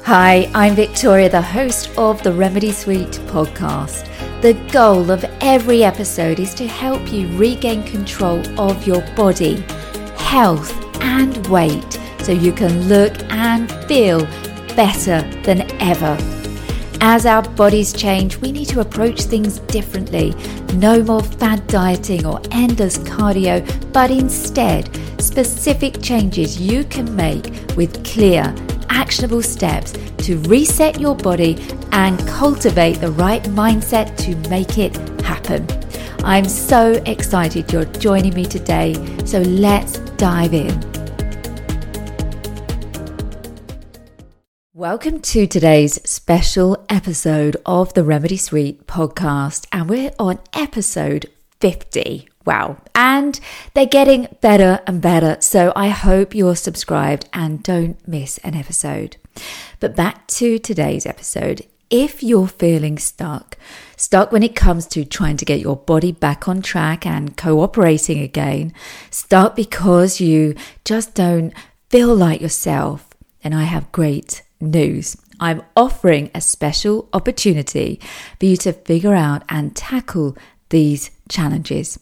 Hi, I'm Victoria, the host of the Remedy Suite podcast. The goal of every episode is to help you regain control of your body, health, and weight so you can look and feel better than ever. As our bodies change, we need to approach things differently. No more fad dieting or endless cardio, but instead, specific changes you can make with clear, actionable steps to reset your body and cultivate the right mindset to make it happen. I'm so excited you're joining me today, so let's dive in. Welcome to today's special episode of the Remedy Suite podcast, and we're on episode 50. Wow. And they're getting better and better, so I hope you're subscribed and don't miss an episode. But back to today's episode. If you're feeling stuck when it comes to trying to get your body back on track and cooperating again, stuck because you just don't feel like yourself, then I have great news. I'm offering a special opportunity for you to figure out and tackle these challenges.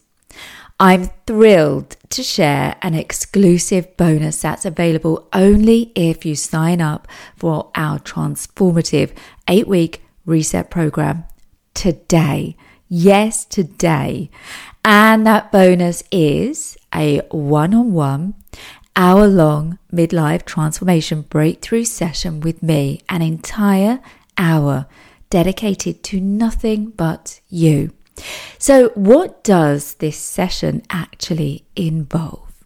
I'm thrilled to share an exclusive bonus that's available only if you sign up for our transformative 8-week reset program today. Yes, today. And that bonus is a one-on-one hour-long midlife transformation breakthrough session with me, an entire hour dedicated to nothing but you. So what does this session actually involve?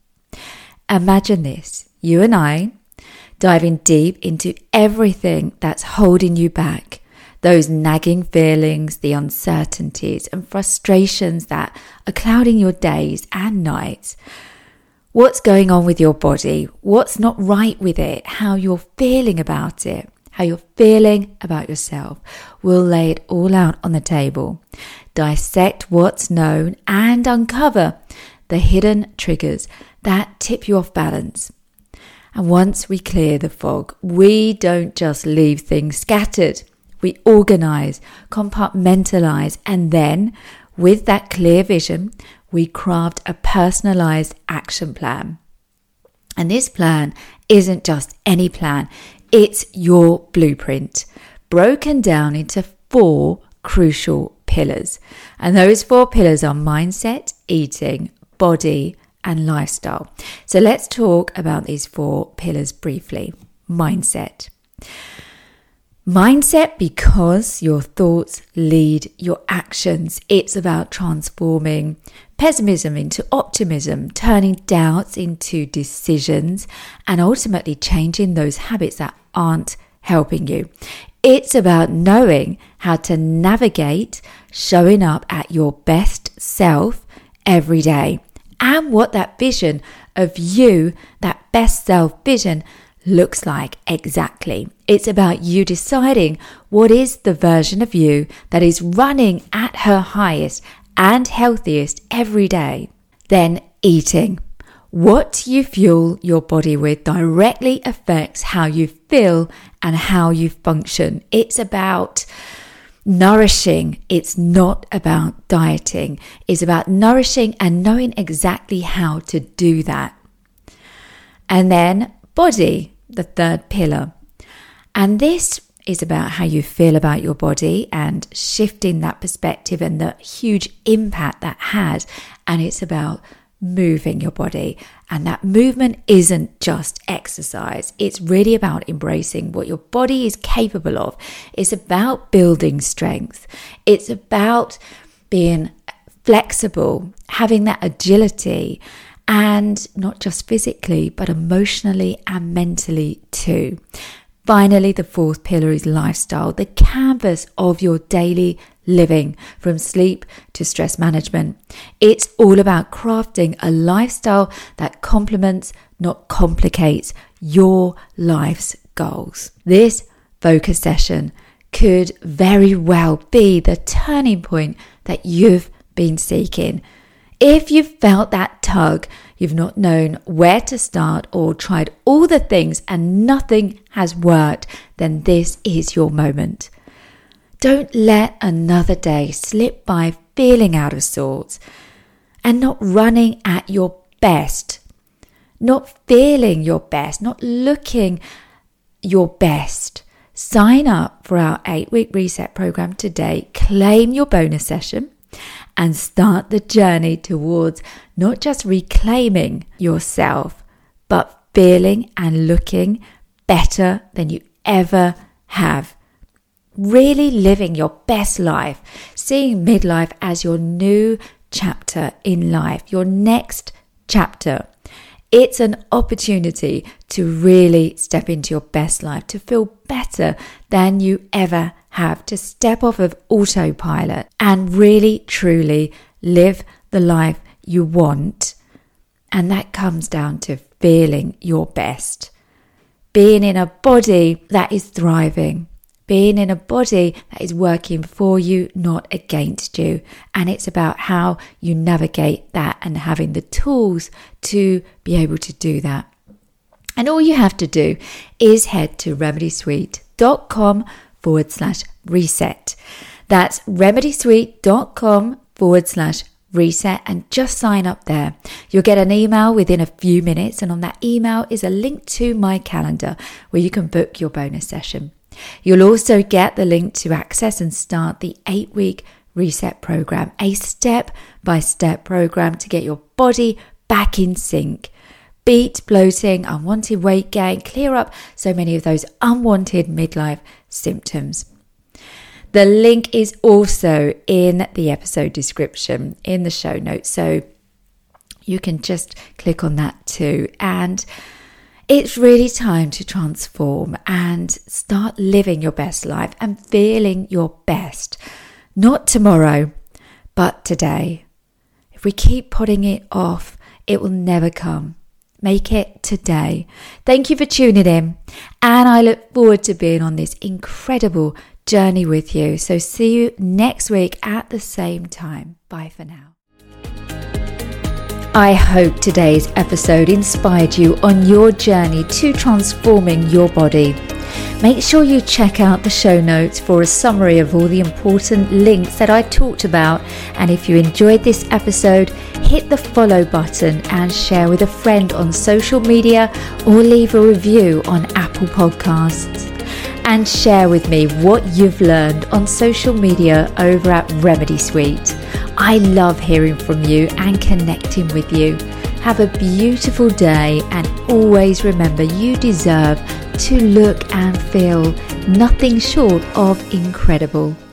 Imagine this, you and I diving deep into everything that's holding you back, those nagging feelings, the uncertainties and frustrations that are clouding your days and nights. What's going on with your body? What's not right with it? How you're feeling about it? How you're feeling about yourself? We'll lay it all out on the table. Dissect what's known and uncover the hidden triggers that tip you off balance. And once we clear the fog, we don't just leave things scattered. We organize, compartmentalize, and then with that clear vision, we craft a personalized action plan. And this plan isn't just any plan. It's your blueprint, broken down into 4 crucial pillars. And those 4 pillars are mindset, eating, body, and lifestyle. So let's talk about these 4 pillars briefly. Mindset. Mindset, because your thoughts lead your actions. It's about transforming pessimism into optimism, turning doubts into decisions, and ultimately changing those habits that aren't helping you. It's about knowing how to navigate showing up at your best self every day and what that vision of you, that best self vision, looks like exactly. It's about you deciding what is the version of you that is running at her highest and healthiest every day. Then eating. What you fuel your body with directly affects how you feel and how you function. It's about nourishing. It's not about dieting. It's about nourishing and knowing exactly how to do that. And then body, the 3rd pillar. And this is about how you feel about your body and shifting that perspective and the huge impact that has. And it's about moving your body. And that movement isn't just exercise. It's really about embracing what your body is capable of. It's about building strength. It's about being flexible, having that agility, and not just physically, but emotionally and mentally too. Finally, the 4th pillar is lifestyle, the canvas of your daily living, from sleep to stress management. It's all about crafting a lifestyle that complements, not complicates, your life's goals. This focus session could very well be the turning point that you've been seeking. If you felt that tug, you've not known where to start or tried all the things and nothing has worked, then this is your moment. Don't let another day slip by feeling out of sorts and not running at your best, not feeling your best, not looking your best. Sign up for our 8-week reset program today, claim your bonus session, and start the journey towards not just reclaiming yourself, but feeling and looking better than you ever have. Really living your best life, seeing midlife as your new chapter in life, your next chapter. It's an opportunity to really step into your best life, to feel better than you ever have, to step off of autopilot and really, truly live the life you want. And that comes down to feeling your best, being in a body that is thriving, being in a body that is working for you, not against you. And it's about how you navigate that and having the tools to be able to do that. And all you have to do is head to remedysweet.com/reset. That's remedysweet.com/reset and just sign up there. You'll get an email within a few minutes, and on that email is a link to my calendar where you can book your bonus session. You'll also get the link to access and start the 8-week reset program, a step-by-step program to get your body back in sync. Beat bloating, unwanted weight gain, clear up so many of those unwanted midlife symptoms. The link is also in the episode description, in the show notes, so you can just click on that too. And it's really time to transform and start living your best life and feeling your best. Not tomorrow, but today. If we keep putting it off, it will never come. Make it today. Thank you for tuning in, and I look forward to being on this incredible journey with you. So see you next week at the same time. Bye for now. I hope today's episode inspired you on your journey to transforming your body. Make sure you check out the show notes for a summary of all the important links that I talked about. And if you enjoyed this episode, hit the follow button and share with a friend on social media or leave a review on Apple Podcasts. And share with me what you've learned on social media over at Remedy Sweet. I love hearing from you and connecting with you. Have a beautiful day, and always remember you deserve to look and feel nothing short of incredible.